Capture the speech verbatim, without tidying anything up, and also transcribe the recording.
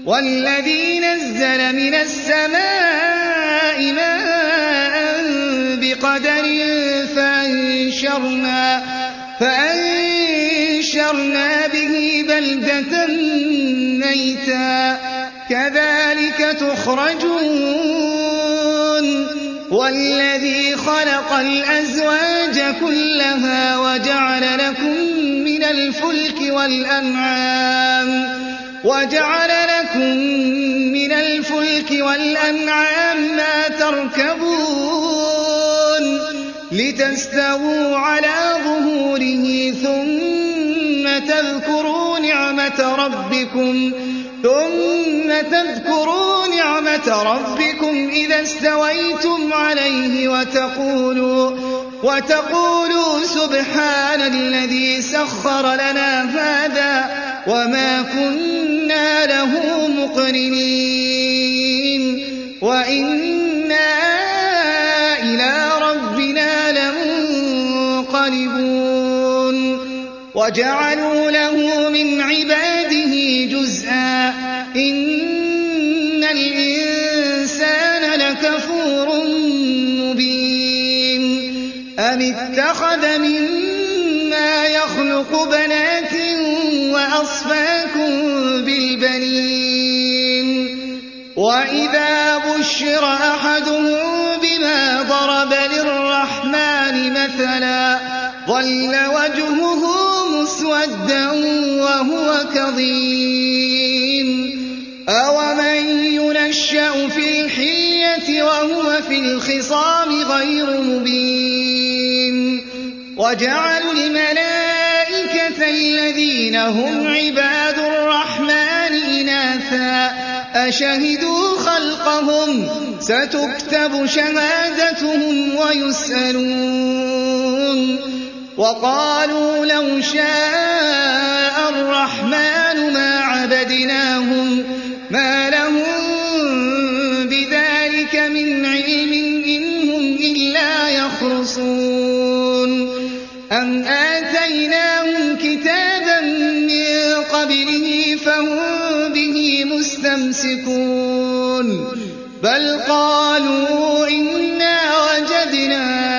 والذي نزل من السماء ماء بقدر فأنشرنا, فأنشرنا به بلدة ميتا كذلك تخرجون والذي خلق الأزواج كلها وجعل لكم من الفلك والأنعام وجعل لكم من الفلك والأنعام ما تركبون لتستووا على ظهوره ثم تذكروا نعمة ربكم ثم تذكروا نعمة ربكم إذا استويتم عليه وتقولوا وتقولوا سبحان الذي سخر لنا هذا وما كنا له مقرنين وإنا إلى ربنا لمنقلبون وجعلوا له من عباده جزءا إن الإنسان لكفور مبين أم اتخذ مما يخلق بنات وأصفاكم بالبنين وإذا بشر أحدهم بما ضرب للرحمن مثلا ظل وجهه مسودا وهو كظيم أومن ينشأ في الحلية وهو في الخصام غير مبين وجعلوا الملائكة الذين هم عباد الرحمن إناثا أشهدوا خلقهم ستكتب شهادتهم ويسألون وقالوا لو شاء الرحمن ما عبدناهم ما لهم بذلك من علم إن هم إلا يخرصون أم آتيناهم كتابا من قبله فهم به مستمسكون بل قالوا إنا وجدنا